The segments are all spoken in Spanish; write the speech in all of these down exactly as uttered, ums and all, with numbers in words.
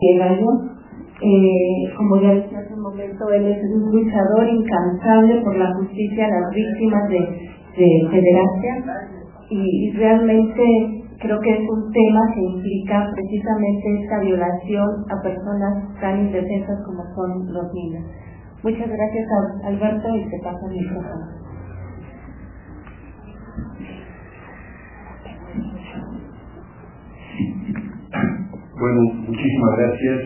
Gallo. Eh, como ya decía hace un momento, él es un luchador incansable por la justicia a las víctimas de, de pederastia, y, y realmente creo que es un tema que implica precisamente esta violación a personas tan indefensas como son los niños. Muchas gracias, Alberto, y te paso el micrófono. Bueno, muchísimas gracias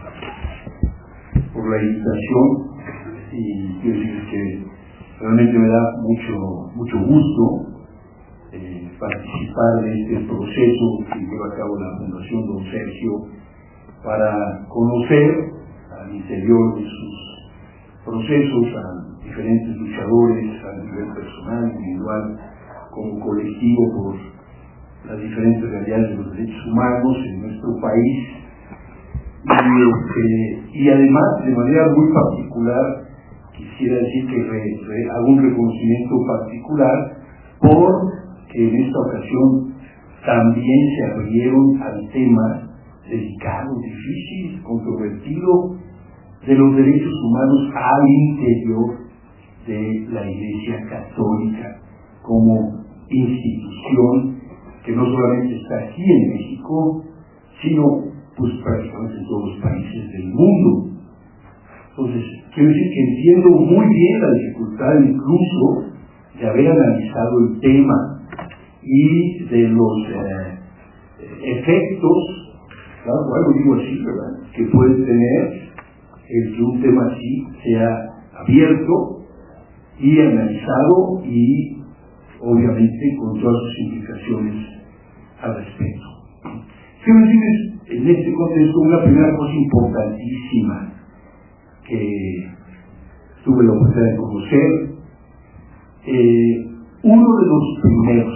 por la invitación, y quiero decir que realmente me da mucho mucho gusto eh, participar de este proceso que lleva a cabo la Fundación Don Sergio para conocer al interior de sus procesos a diferentes luchadores a nivel personal, individual, como colectivo, por las diferentes realidades de los derechos humanos en nuestro país, y, este, y además de manera muy particular quisiera decir que re, re, hago un reconocimiento particular porque en esta ocasión también se abrieron al tema delicado, difícil, controvertido de los derechos humanos al interior de la Iglesia Católica como institución que no solamente está aquí en México, sino pues prácticamente en todos los países del mundo. Entonces, quiero decir que entiendo muy bien la dificultad incluso de haber analizado el tema y de los eh, efectos, claro, algo digo así, ¿verdad?, que puede tener el que un tema así sea abierto y analizado y obviamente con todas sus implicaciones al respecto. Quiero decirles en este contexto una primera cosa importantísima que tuve la oportunidad de conocer. Eh, uno de los primeros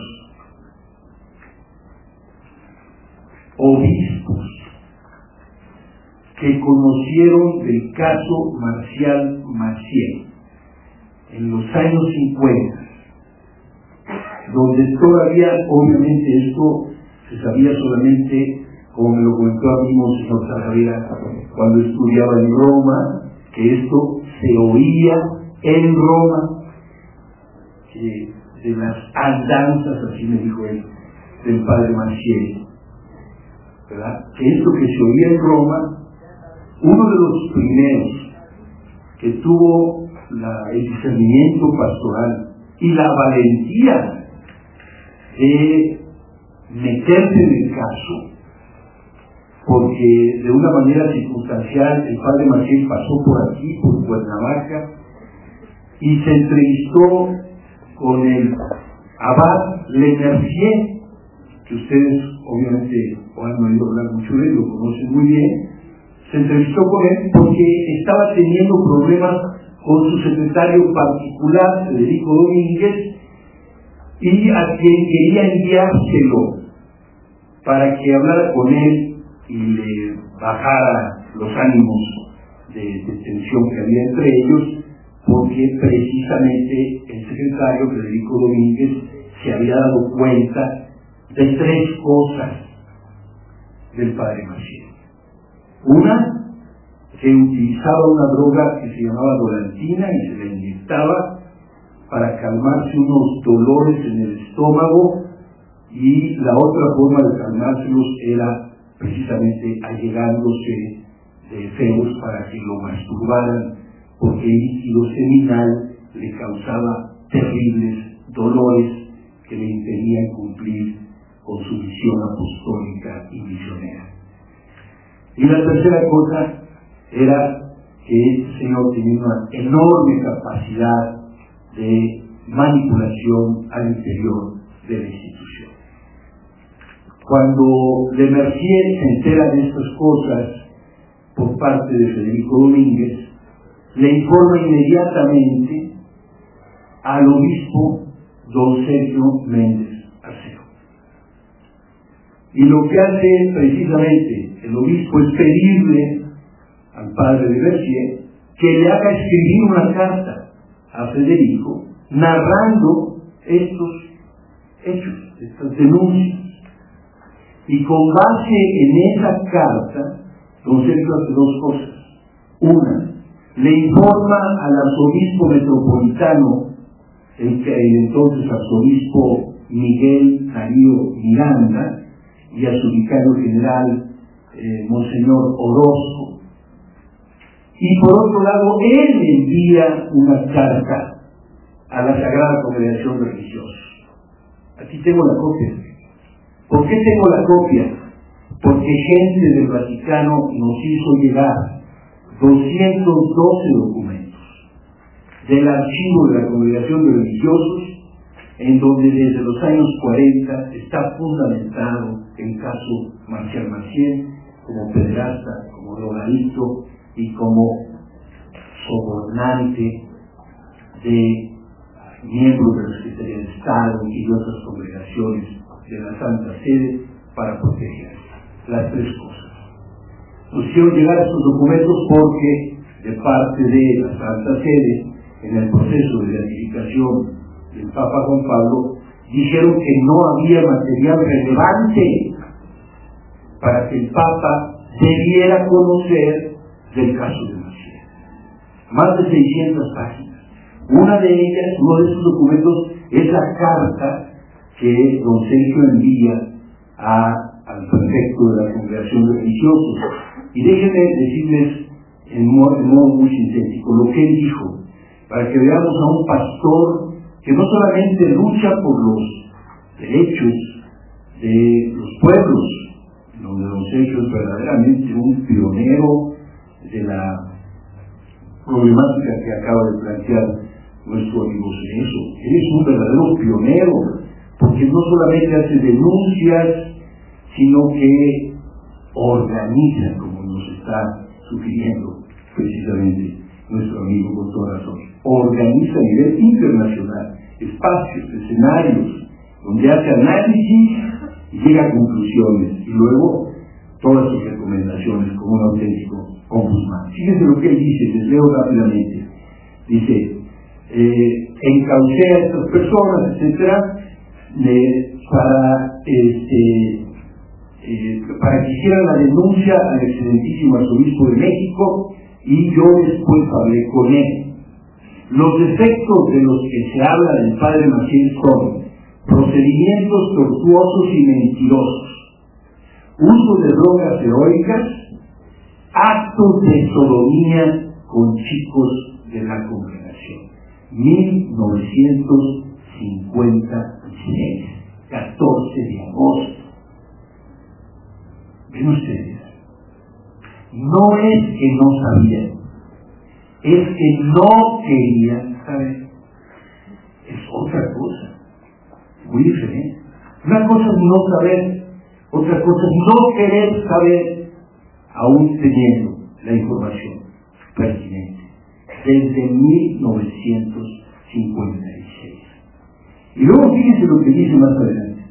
obispos que conocieron del caso Marcial Maciel en los años cincuenta, donde todavía, obviamente, esto se sabía solamente, como me lo comentó a mí Monseñor Talavera cuando estudiaba en Roma, que esto se oía en Roma, que de las andanzas, así me dijo él, del padre Maciel, ¿verdad?, que esto que se oía en Roma, uno de los primeros que tuvo la, el discernimiento pastoral y la valentía de meterse en el caso, porque de una manera circunstancial el padre Maciel pasó por aquí, por Cuernavaca, y se entrevistó con el abad Lemercier, que ustedes obviamente han oído hablar mucho de él, lo conocen muy bien. Se entrevistó con él porque estaba teniendo problemas con su secretario particular, Federico Domínguez, y a quien quería enviárselo para que hablara con él y le bajara los ánimos de, de tensión que había entre ellos, porque precisamente el secretario Federico Domínguez se había dado cuenta de tres cosas del padre Maciel. Una, que utilizaba una droga que se llamaba dolantina y se la inyectaba para calmarse unos dolores en el estómago, y la otra forma de calmárselos era precisamente allegándose de feos para que lo masturbaran, porque el líquido seminal le causaba terribles dolores que le impedían cumplir con su misión apostólica y misionera. Y la tercera cosa era que este señor tenía una enorme capacidad de manipulación al interior de la institución. Cuando Lemercier se entera de estas cosas por parte de Federico Domínguez, le informa inmediatamente al obispo don Sergio Méndez Arceo. Y lo que hace precisamente el obispo es pedirle al padre Lemercier que le haga escribir una carta a Federico narrando estos hechos, estas denuncias. Y con base en esa carta, don Sergio hace dos cosas. Una, le informa al arzobispo metropolitano, el, el entonces arzobispo Miguel Darío Miranda, y a su vicario general, eh, Monseñor Orozco. Y por otro lado, él envía una carta a la Sagrada Congregación de Religiosos. Aquí tengo la copia. ¿Por qué tengo la copia? Porque gente del Vaticano nos hizo llegar doscientos doce documentos del archivo de la Congregación de Religiosos, en donde desde los años cuarenta está fundamentado el caso Marcial Maciel como pederasta, como drogadicto y como sobornante de miembros de la Secretaría de Estado y de otras congregaciones de la Santa Sede para proteger las tres cosas. Nos hicieron llegar estos documentos porque de parte de la Santa Sede, en el proceso de beatificación del Papa Juan Pablo, dijeron que no había material relevante para que el Papa debiera conocer del caso de Maciel. Más de seiscientas páginas. Una de ellas, uno de esos documentos, es la carta que don Sergio envía a, al prefecto de la Congregación de Religiosos. Y déjenme decirles en modo, en modo muy sintético lo que él dijo, para que veamos a un pastor que no solamente lucha por los derechos de los pueblos, donde don Sergio es verdaderamente un pionero de la problemática que acaba de plantear nuestro amigo Cerezo. Él es un verdadero pionero, porque no solamente hace denuncias, sino que organiza, como nos está sugiriendo precisamente nuestro amigo con toda razón, organiza a nivel internacional espacios, escenarios, donde hace análisis y llega a conclusiones, y luego todas sus recomendaciones como un auténtico ombudsman. Fíjense lo que él dice, les leo rápidamente. Dice, eh, encaucé a estas personas, etcétera, eh, para, este, eh, para que hicieran la denuncia al excelentísimo arzobispo de México, y yo después hablé con él. Los defectos de los que se habla del padre Maciel son procedimientos tortuosos y mentirosos, uso de drogas heroicas, actos de sodomía con chicos de la congregación. mil novecientos cincuenta y seis, catorce de agosto. ¿Ven ustedes? No es que no sabían, es que no querían saber. Es otra cosa, muy diferente. Una cosa es no saber, otra cosa es no querer saber, aún teniendo la información pertinente. Desde mil novecientos cincuenta y seis. Y luego fíjense lo que dice más adelante.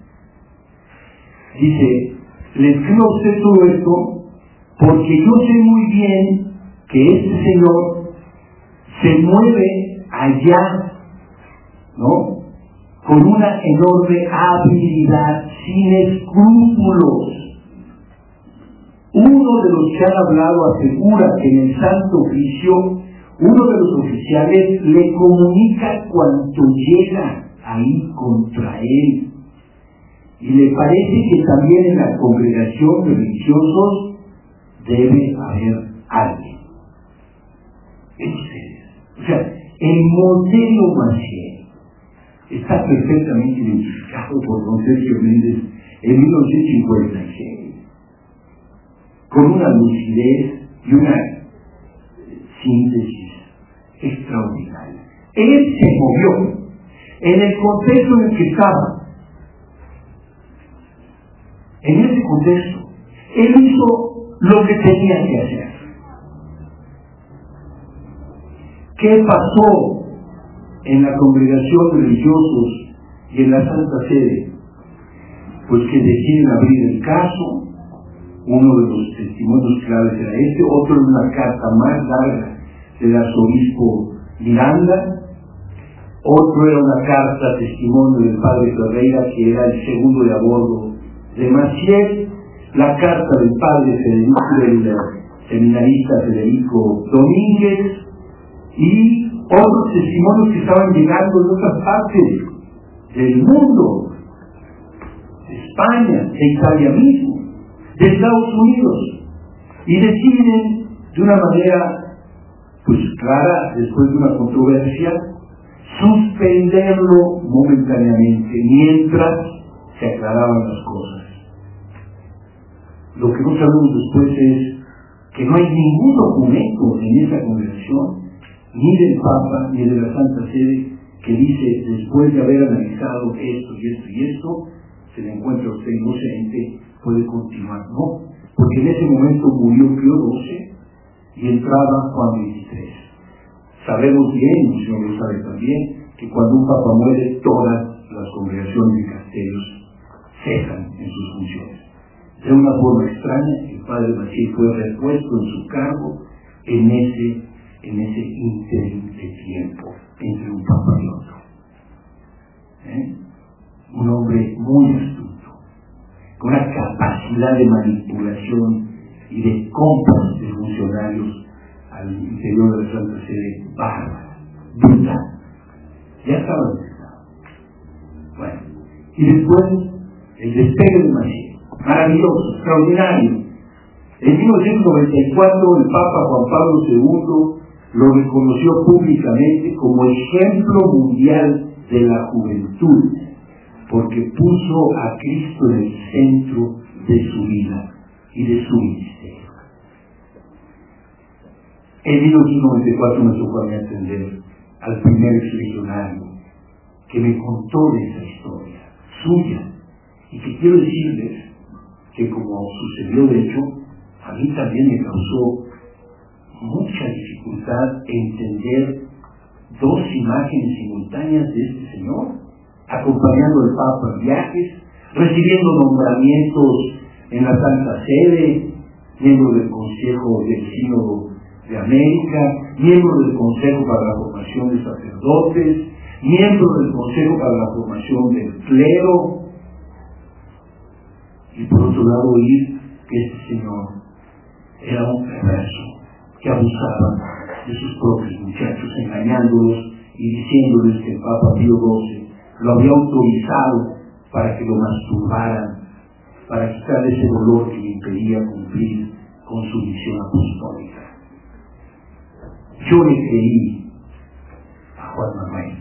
Dice, le escribo a usted todo esto porque yo sé muy bien que este señor se mueve allá, ¿no?, con una enorme habilidad, sin escrúpulos. Uno de los que han hablado asegura que en el Santo Oficio, uno de los oficiales le comunica cuanto llega ahí contra él. Y le parece que también en la congregación de religiosos debe haber alguien. ¿Ven ustedes? O sea, el modelo Maciel está perfectamente identificado por don Sergio Méndez en mil novecientos cincuenta y seis, con una lucidez y una síntesis extraordinaria. Él se movió en el contexto en el que estaba. En ese contexto, él hizo lo que tenía que hacer. ¿Qué pasó en la congregación de religiosos y en la Santa Sede? Pues que deciden abrir el caso. Uno de los testimonios claves era este, otro en una carta más larga del arzobispo Miranda, otro era una carta testimonio del padre Ferreira, que era el segundo de a bordo de Maciel, la carta del padre Federico, del seminarista Federico Domínguez y otros testimonios que estaban llegando de otras partes del mundo, de España, de Italia mismo, de Estados Unidos, y deciden de una manera pues clara, después de una controversia, suspenderlo momentáneamente mientras se aclaraban las cosas. Lo que no sabemos después es que no hay ningún documento en esa congregación, ni del Papa, ni de la Santa Sede, que dice, después de haber analizado esto y esto y esto, se le encuentra usted inocente, puede continuar. No, porque en ese momento murió Pío doce y entraba Juan veintitrés. Sabemos bien, el Señor lo sabe también, que cuando un Papa muere, todas las congregaciones y castellos cesan en sus funciones. De una forma extraña, el Padre Maciel fue repuesto en su cargo en ese, en ese ínterin de tiempo entre un Papa y otro. ¿Eh? Un hombre muy astuto, con una capacidad de manipulación y de compras de funcionarios al interior de la Santa Sede bárbara, brutal. Ya estaba detectado. Bueno, y después el despegue de Maciel, maravilloso, extraordinario. En mil novecientos noventa y cuatro el Papa Juan Pablo segundo lo reconoció públicamente como ejemplo mundial de la juventud, porque puso a Cristo en el centro de su vida y de su ministerio. En mil novecientos noventa y cuatro me tocó a mí atender al primer exlegionario que me contó de esa historia suya, y que quiero decirles que, como sucedió de hecho, a mí también me causó mucha dificultad entender dos imágenes simultáneas de este señor, acompañando al Papa en viajes, recibiendo nombramientos en la Santa Sede, miembro del Consejo del Sínodo de América, miembro del Consejo para la Formación de Sacerdotes, miembro del Consejo para la Formación del Clero, y por otro lado oír que este señor era un perverso, que abusaba de sus propios muchachos, engañándolos y diciéndoles que el Papa Pío doce lo había autorizado para que lo masturbaran, para quitarle ese dolor que le impedía cumplir con su misión apostólica. Yo le creí a Juan Manuel,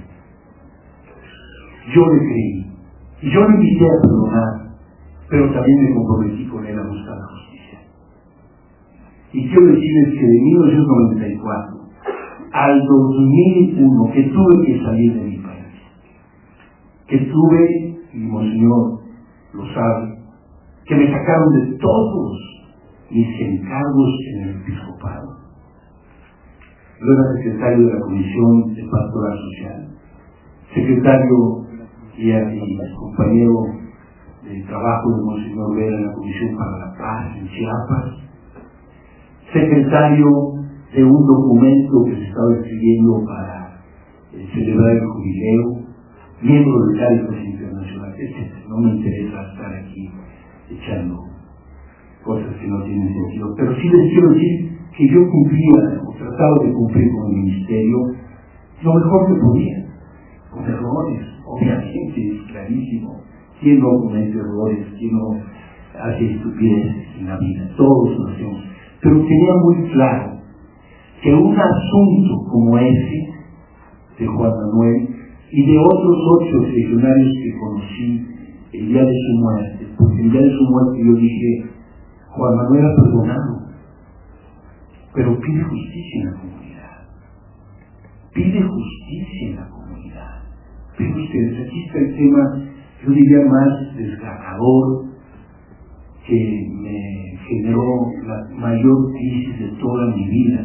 yo le creí, y yo le invité a perdonar, pero también me comprometí con él a buscar la justicia. Y quiero decirles que de mil novecientos noventa y cuatro al dos mil uno, que tuve que salir de mi país, que tuve, y Monseñor lo sabe, que me sacaron de todos mis encargos en el episcopado. Yo era secretario de la Comisión de Pastoral Social, secretario y, y compañero de trabajo de Monseñor Vera en la Comisión para la Paz en Chiapas, secretario de un documento que se estaba escribiendo para eh, celebrar el jubileo, miembro de Cáritas Internacional, etcétera. No me interesa estar aquí echando cosas que no tienen sentido, pero sí les quiero decir que yo cumplía, o trataba de cumplir con el ministerio lo mejor que podía, con errores, obviamente, es clarísimo. ¿Quién no comete errores? ¿Quién no hace estupideces en la vida? Todos lo hacemos. Pero tenía muy claro que un asunto como ese de Juan Manuel y de otros ocho legionarios que conocí el día de su muerte, porque el día de su muerte yo dije, Juan Manuel ha perdonado, pero pide justicia en la comunidad, pide justicia en la comunidad. Pero ustedes, aquí está el tema, yo diría más desgarrador, que me generó la mayor crisis de toda mi vida.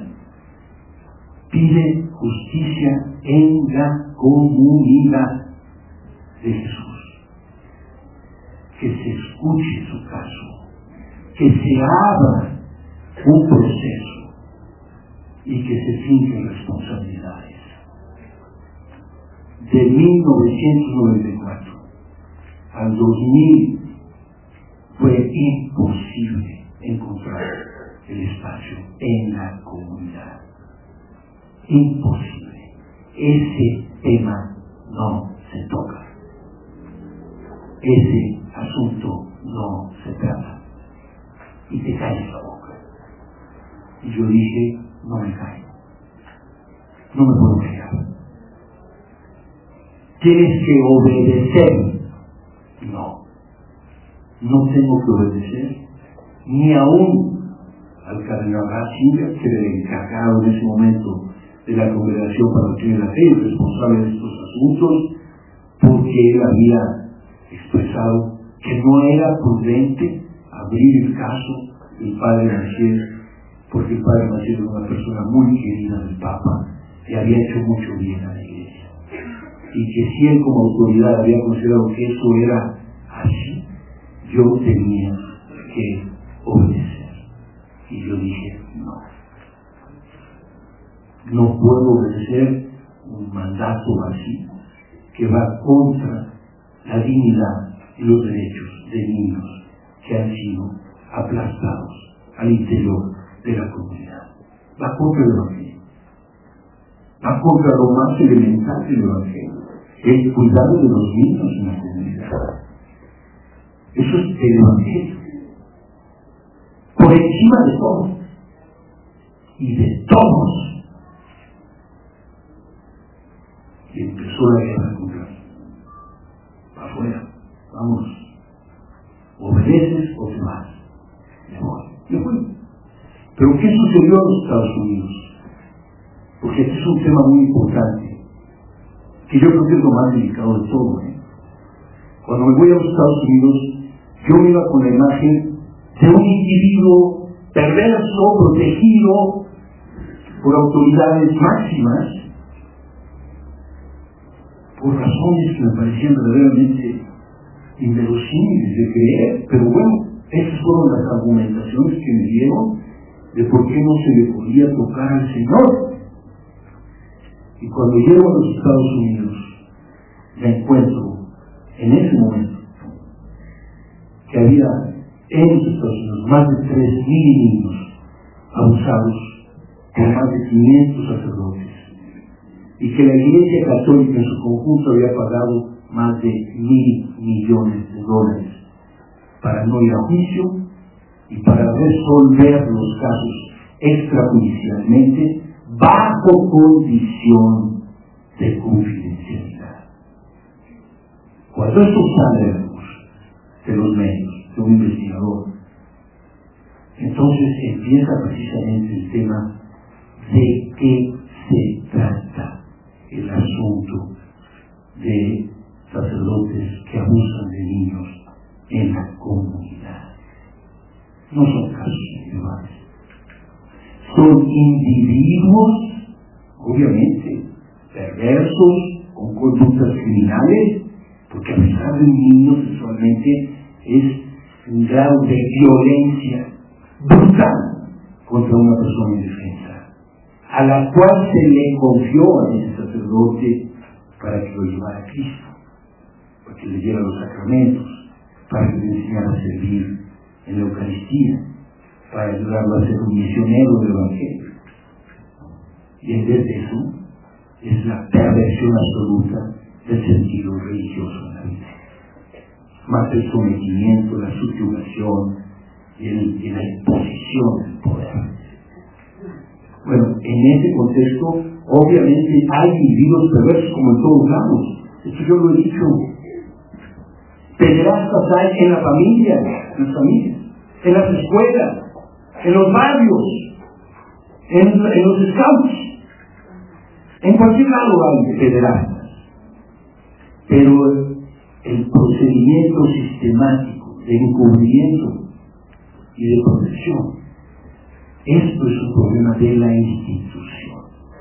Pide justicia en la comunidad de Jesús, que se escuche su caso, que se abra un proceso y que se fijen responsabilidades. De mil novecientos noventa y cuatro al dos mil fue imposible encontrar el espacio en la comunidad. Imposible. Ese tema no se toca. Ese asunto no se trata. Y te calles la boca. Y yo dije, no me callo. No me puedo callar. Tienes que obedecer. No. No tengo que obedecer ni aún al cardenal Ratzinger, que era el encargado en ese momento de la Congregación para la Doctrina de la Fe, el responsable de estos asuntos, porque él había expresado que no era prudente abrir el caso del padre Maciel, porque el padre Maciel era una persona muy querida del Papa y había hecho mucho bien a la Iglesia, y que si él como autoridad había considerado que eso era así, yo tenía que obedecer. Y yo dije, no. No puedo obedecer un mandato así que va contra la dignidad y los derechos de niños que han sido aplastados al interior de la comunidad. Va contra el Evangelio. Va contra lo más elemental del Evangelio, el cuidado de los niños en la comunidad. Eso es el Evangelio. Por encima de todo y de todos. Y empezó la guerra contra mí. Para afuera, vamos. Obedeces o te vas. Me voy. Me voy. Pero ¿qué sucedió en los Estados Unidos? Porque este es un tema muy importante, que yo creo que es lo más delicado de todo. ¿eh? Cuando me voy a los Estados Unidos, yo me iba con la imagen de un individuo perverso, protegido por autoridades máximas, por razones que me parecían verdaderamente inverosímiles de creer, pero bueno, esas fueron las argumentaciones que me dieron de por qué no se le podía tocar al Señor. Y cuando llego a los Estados Unidos, me encuentro en ese momento que había en los Estados Unidos más de tres mil niños abusados por más de quinientos sacerdotes, y que la Iglesia Católica en su conjunto había pagado más de mil millones de dólares para no ir a juicio y para resolver los casos extrajudicialmente bajo condición de confidencialidad. Cuando esto sale a la luz de los medios, de un investigador, entonces empieza precisamente el tema de qué se trata el asunto de sacerdotes que abusan de niños en la comunidad. No son casos individuales, son individuos, obviamente, perversos, con conductas criminales, porque a pesar de un niño sexualmente es un grado de violencia brutal contra una persona indefensa, a la cual se le confió a ese sacerdote para que lo llevara a Cristo, para que le diera los sacramentos, para que le enseñara a servir en la Eucaristía, para ayudarlo a ser un misionero del Evangelio. Y en vez de eso, es la perversión absoluta del sentido religioso en la vida. Más el sometimiento, la subyugación y, el, y la imposición del poder. Bueno, en ese contexto, obviamente hay individuos perversos como en todos lados. Esto yo lo he dicho. Pederastas hay en la familia, en las familias, en las escuelas, en los barrios, en, en los scouts, en cualquier lado hay pederastas. Pero el procedimiento sistemático de encubrimiento y de protección, esto es un problema de la institución.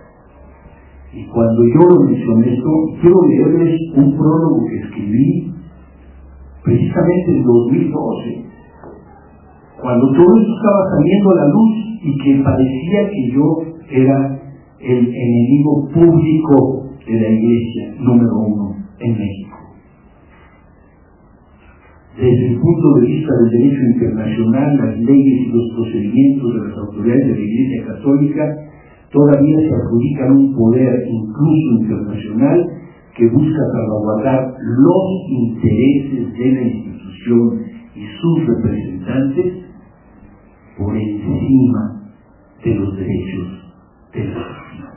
Y cuando yo lo mencioné esto, quiero leerles un prólogo que escribí precisamente en dos mil doce, cuando todo esto estaba saliendo a la luz y que parecía que yo era el enemigo público de la Iglesia número uno en México. Desde el punto de vista del derecho internacional, las leyes y los procedimientos de las autoridades de la Iglesia Católica todavía se adjudican un poder incluso internacional que busca salvaguardar los intereses de la institución y sus representantes por encima de los derechos de las personas.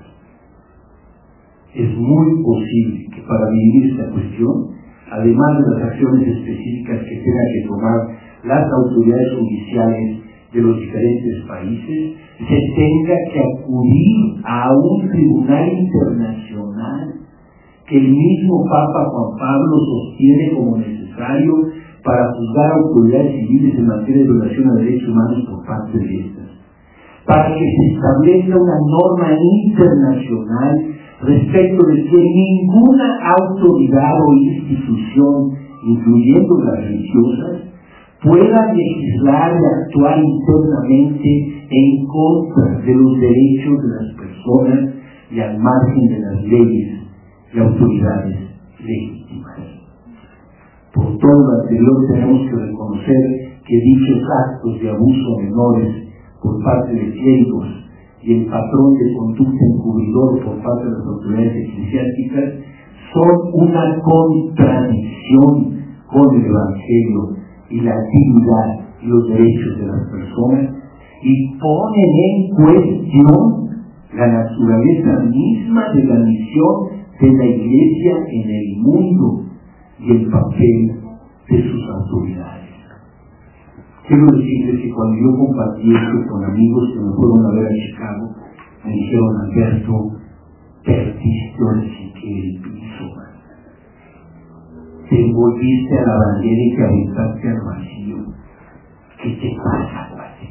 Es muy posible que para dirimir esta cuestión, además de las acciones específicas que tengan que tomar las autoridades judiciales de los diferentes países, se tenga que acudir a un tribunal internacional que el mismo Papa Juan Pablo sostiene como necesario para juzgar a autoridades civiles en materia de violación a derechos humanos por parte de estas, para que se establezca una norma internacional respecto de que ninguna autoridad o institución, incluyendo las religiosas, pueda legislar y actuar internamente en contra de los derechos de las personas y al margen de las leyes y autoridades legítimas. Por todo lo anterior, tenemos que reconocer que dichos actos de abuso a menores por parte de clérigos y el patrón de conducta encubridor por parte de las autoridades eclesiásticas son una contradicción con el Evangelio y la dignidad y los derechos de las personas, y ponen en cuestión la naturaleza misma de la misión de la Iglesia en el mundo y el papel de sus autoridades. Quiero decirles que cuando yo compartí esto con amigos que me fueron a ver a Chicago, me dijeron: Alberto, perdiste ahora sí que el piso, man. Te envolviste a la bandera y te aventaste al vacío. ¿Qué te pasa, cuate?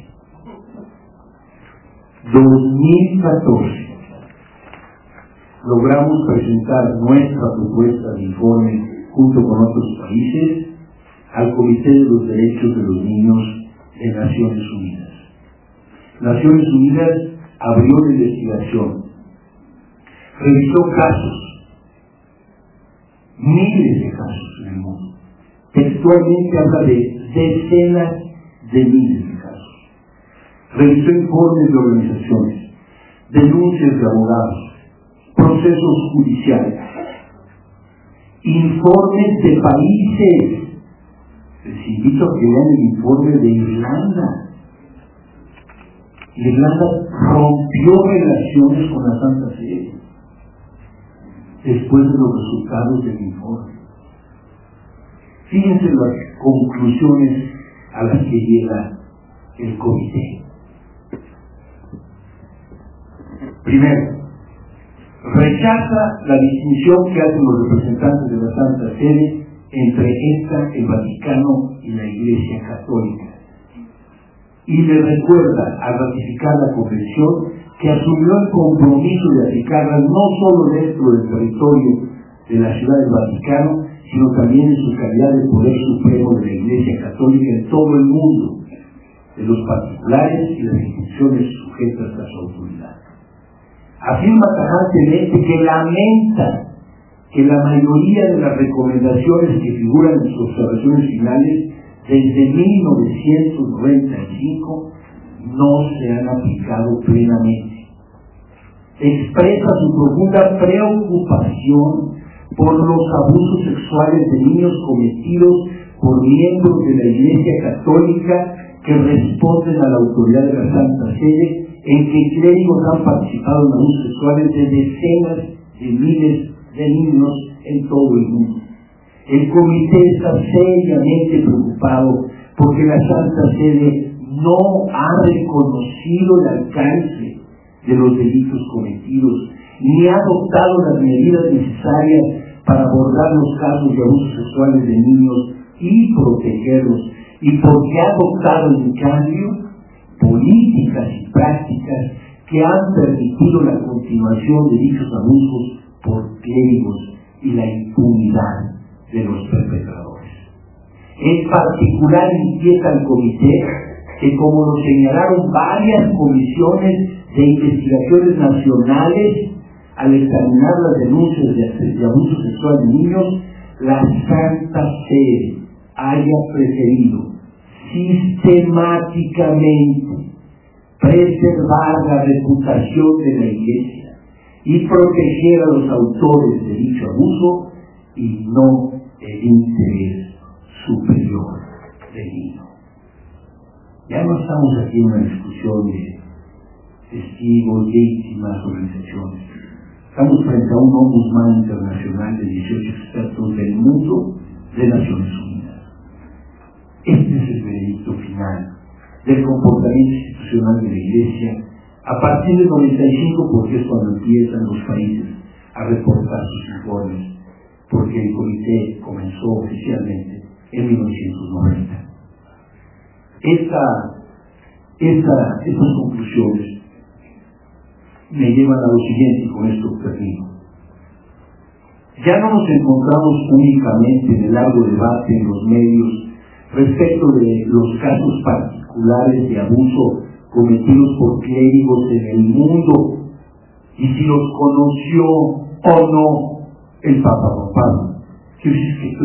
dos mil catorce logramos presentar nuestra propuesta de informe junto con otros países al Comité de los Derechos de los Niños de Naciones Unidas. Naciones Unidas abrió la investigación, revisó casos, miles de casos en el mundo. Textualmente habla de decenas de miles de casos. Revisó informes de organizaciones, denuncias de abogados, procesos judiciales, informes de países. Les invito a que vean el informe de Irlanda. Irlanda rompió relaciones con la Santa Sede después de los resultados del informe. Fíjense las conclusiones a las que llega el comité. Primero, rechaza la distinción que hacen los representantes de la Santa Sede entre esta, el Vaticano y la Iglesia Católica, y le recuerda, al ratificar la convención, que asumió el compromiso de aplicarla no solo dentro del territorio de la Ciudad del Vaticano, sino también en su calidad de poder supremo de la Iglesia Católica en todo el mundo, de los particulares y las instituciones sujetas a su autoridad. Afirma tajantemente que lamenta que la mayoría de las recomendaciones que figuran en sus observaciones finales desde mil novecientos noventa y cinco no se han aplicado plenamente. Expresa su profunda preocupación por los abusos sexuales de niños cometidos por miembros de la Iglesia Católica que responden a la autoridad de la Santa Sede, en que clérigos han participado en abusos sexuales de decenas de miles de niños en todo el mundo. El comité está seriamente preocupado porque la Santa Sede no ha reconocido el alcance de los delitos cometidos, ni ha adoptado las medidas necesarias para abordar los casos de abusos sexuales de niños y protegerlos, y porque ha adoptado en cambio políticas y prácticas que han permitido la continuación de dichos abusos por clérigos y la impunidad de los perpetradores. En particular inquieta al comité que, como lo señalaron varias comisiones de investigaciones nacionales al examinar las denuncias de, de abuso sexual de niños, la Santa Sede haya preferido sistemáticamente preservar la reputación de la Iglesia y proteger a los autores de dicho abuso y no el interés superior del niño. Ya no estamos aquí en una discusión de testigos, víctimas, organizaciones. Estamos frente a un ombudsman internacional de dieciocho expertos del mundo de Naciones Unidas. Este es el veredicto final del comportamiento institucional de la Iglesia a partir del noventa y cinco, porque es cuando empiezan los países a reportar sus informes, porque el comité comenzó oficialmente en mil novecientos noventa. Esta, esta, estas conclusiones me llevan a lo siguiente, y con esto termino. Ya no nos encontramos únicamente en el largo debate en los medios respecto de los casos particulares de abuso cometidos por clérigos en el mundo y si los conoció o no el Papa Juan Pablo. Quiero decir que esto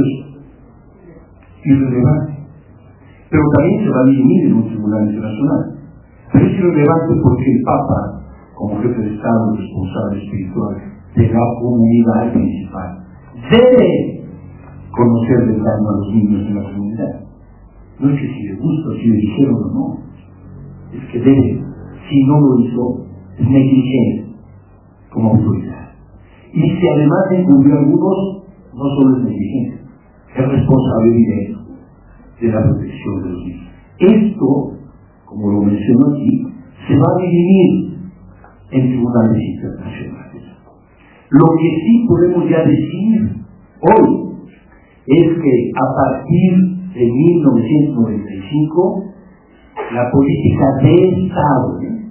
es irrelevante, pero también se va a dirimir en un tribunal internacional. Pero es irrelevante porque el Papa, como jefe de Estado responsable espiritual de la comunidad principal, debe conocer del daño a los niños en la comunidad. No es que si le gusta, si le dijeron o no, es que debe. Si no lo hizo, es negligente como autoridad. Y si además encubrió a algunos, no solo es negligente, es responsable directo de la protección de los niños. Esto, como lo menciono aquí, se va a dividir en tribunales internacionales. Lo que sí podemos ya decir hoy es que a partir de mil novecientos noventa y cinco la política de Estado, ¿eh?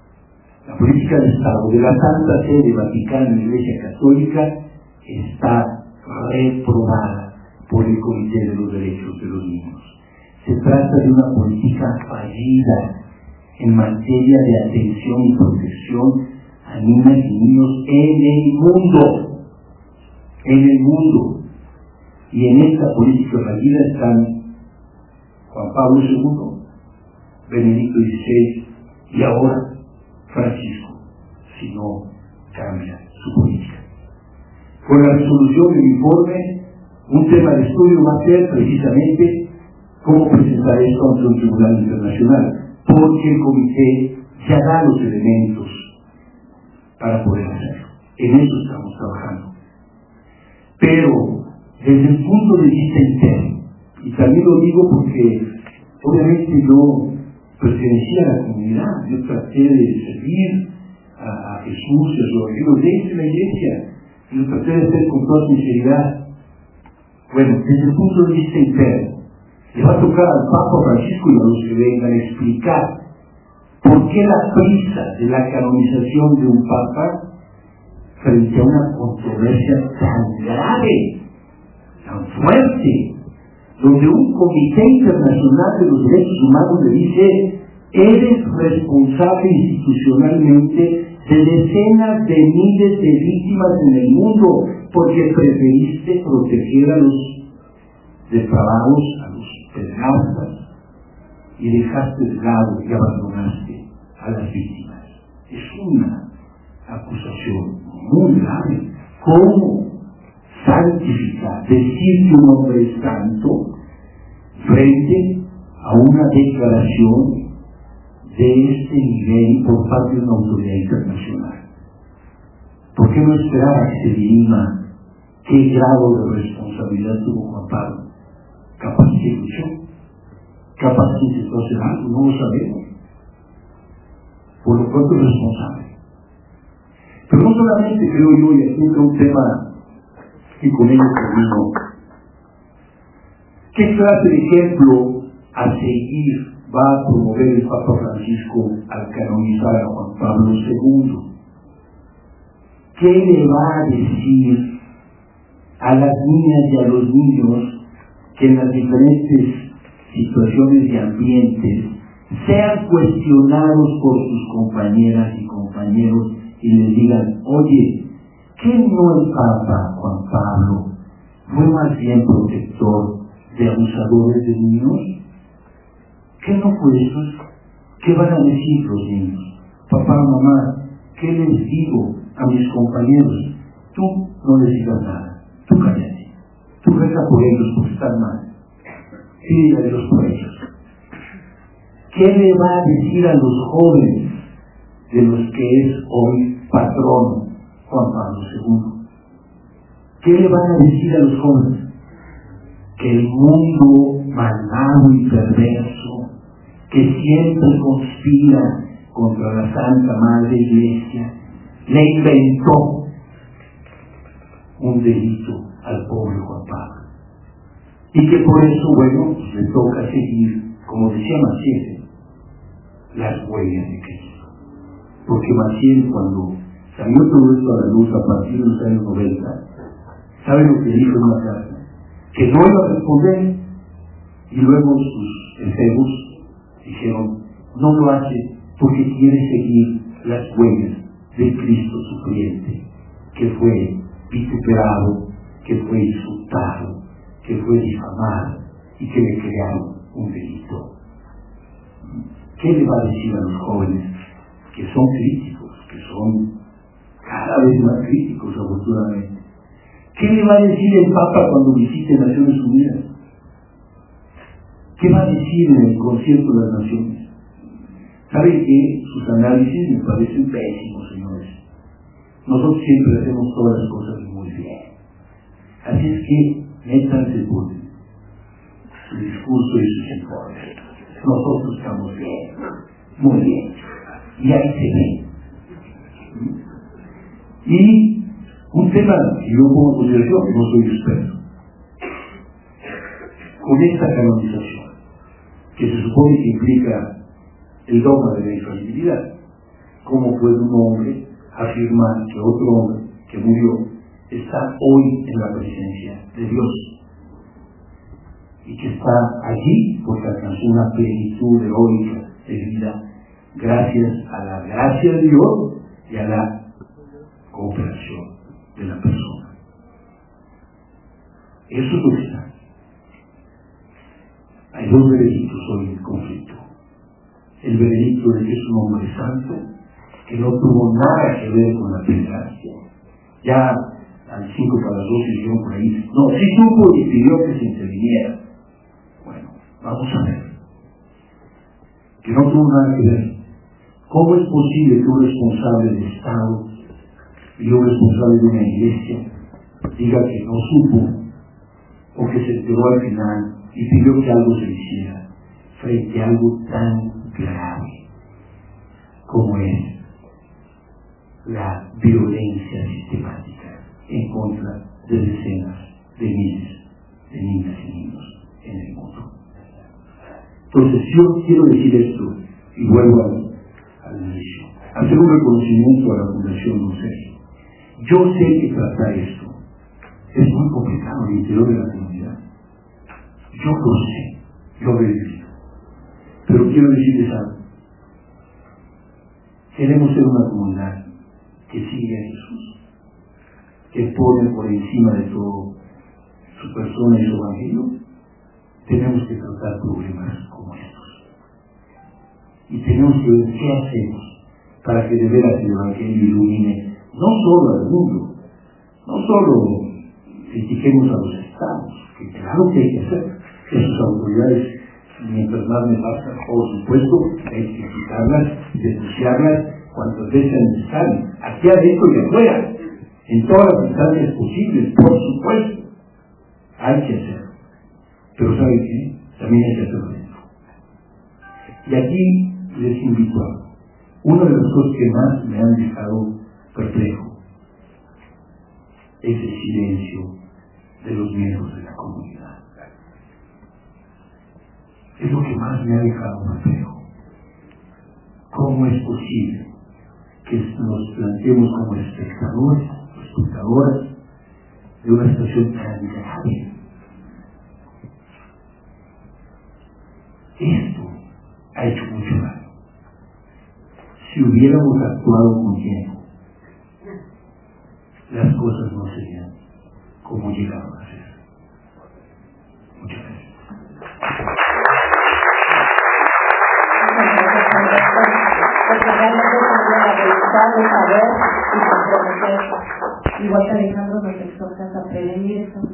la política de Estado de la Santa Sede Vaticana en la Iglesia Católica está reprobada por el Comité de los Derechos de los Niños. Se trata de una política fallida en materia de atención y protección a niñas y niños en el mundo, en el mundo. Y en esta política fallida están Juan Pablo segundo, Benedicto dieciséis y ahora Francisco, si no cambia su política. Con la resolución del informe, un tema de estudio va a ser precisamente cómo presentar esto ante un tribunal internacional, porque el comité ya da los elementos para poder hacerlo. En eso estamos trabajando. Pero desde el punto de vista interno, y también lo digo porque obviamente yo pertenecía a la comunidad, yo traté de servir a, a Jesús y a su evangelio desde la iglesia, y lo traté de hacer con toda sinceridad. Bueno, desde el punto de vista interno, le va a tocar al Papa Francisco y a los que vengan a explicar por qué la prisa de la canonización de un Papa frente a una controversia tan grave, tan fuerte, donde un comité internacional de los derechos humanos le dice: eres responsable institucionalmente de decenas de miles de víctimas en el mundo porque preferiste proteger a los depravados, a los pederastas, y dejaste de lado y abandonaste a las víctimas. Es una acusación muy grave. ¿Cómo santificar, decir que un hombre es santo frente a una declaración de este nivel por parte de una autoridad internacional? ¿Por qué no esperar a que se dirima qué grado de responsabilidad tuvo Juan Pablo? Capaz que luchó, capaz que intentó hacer algo, no lo sabemos. Por lo pronto es responsable. Pero no solamente creo yo, y aquí entra un tema y con ello termino, ¿qué clase de ejemplo a seguir va a promover el Papa Francisco al canonizar a Juan Pablo segundo? ¿Qué le va a decir a las niñas y a los niños que en las diferentes situaciones y ambientes sean cuestionados por sus compañeras y compañeros y les digan: oye, ¿qué no el Papa Juan Pablo fue más bien protector de abusadores de niños? ¿Qué no fue eso? ¿Qué van a decir los niños? Papá, mamá, ¿qué les digo a mis compañeros? Tú no les digas nada, tú cállate, tú reza por ellos porque están mal, pídele a Dios por ellos. ¿Qué le va a decir a los jóvenes de los que es hoy patrono Juan Pablo segundo? ¿Qué le van a decir a los jóvenes? Que el mundo malvado y perverso, que siempre conspira contra la Santa Madre Iglesia, le inventó un delito al pobre Juan Pablo. Y que por eso, bueno, pues le toca seguir, como decía Maciel, las huellas de Cristo. Porque Maciel, cuando salió todo esto a la luz a partir de los años noventa, ¿sabe lo que dijo en una carta? Que no iba a responder, y luego sus efebos dijeron, no lo hace porque quiere seguir las huellas de Cristo sufriente, que fue vituperado, que fue insultado, que fue difamado y que le crearon un delito. ¿Qué le va a decir a los jóvenes que son críticos, que son cada vez más críticos afortunadamente? ¿Qué le va a decir el Papa cuando visite Naciones Unidas? ¿Qué va a decir en el concierto de las Naciones? ¿Saben que sus análisis me parecen pésimos, señores? Nosotros siempre hacemos todas las cosas muy bien. Así es que, métanse por su discurso y sus informes. Nosotros estamos bien, muy bien. Y ahí se ve. Y un tema que yo pongo en consideración, que no soy experto, con esta canonización, que se supone que implica el dogma de la infalibilidad, ¿cómo puede un hombre afirmar que otro hombre que murió está hoy en la presencia de Dios? Y que está allí porque alcanzó una plenitud heroica de vida gracias a la gracia de Dios y a la cooperación de la persona. Eso es lo que está. Hay dos veredictos hoy en conflicto. El veredicto de que es un hombre santo, que no tuvo nada que ver con la pederastia. Ya al cinco para las doce dijeron por ahí, no, sí supo y pidió que se interviniera. Bueno, vamos a ver. Que no tuvo nada que ver. ¿Cómo es posible que un responsable de Estado y un responsable de una iglesia diga que no supo o que se enteró al final y pidió que algo se hiciera frente a algo tan grave como es la violencia sistemática en contra de decenas de miles de niñas y niños en el mundo? Entonces yo quiero decir esto y vuelvo al, al inicio, hacer un reconocimiento a la Fundación Don Sergio. Yo sé que tratar esto es muy complicado al interior de la comunidad. Yo lo sé, yo lo he vivido. Pero quiero decirles algo. Queremos ser una comunidad que sigue a Jesús, que pone por encima de todo su persona y su evangelio. Tenemos que tratar problemas como estos. Y tenemos que ver qué hacemos para que de veras el evangelio ilumine no solo al mundo, no solo critiquemos a los estados, que claro que hay que hacer, que sus autoridades, mientras más me pasa, por supuesto, hay que criticarlas, denunciarlas cuantas veces sea necesario, aquí adentro y afuera, en todas las instancias posibles, por supuesto, hay que hacerlo. Pero ¿saben qué? También hay que hacerlo dentro. Y aquí les invito a algo. Una de las cosas que más me han dejado perplejo es el silencio de los miembros de la comunidad. Es lo que más me ha dejado perplejo. ¿Cómo es posible que nos planteemos como espectadores, espectadoras de una situación tan grave? Esto ha hecho mucho daño. Si hubiéramos actuado con tiempo, las cosas no serían como llegaron a ser. Muchas gracias. Porque realmente es una voluntad de saber y comprometerse. Igual que Alejandro nos exhorta a prevenir eso.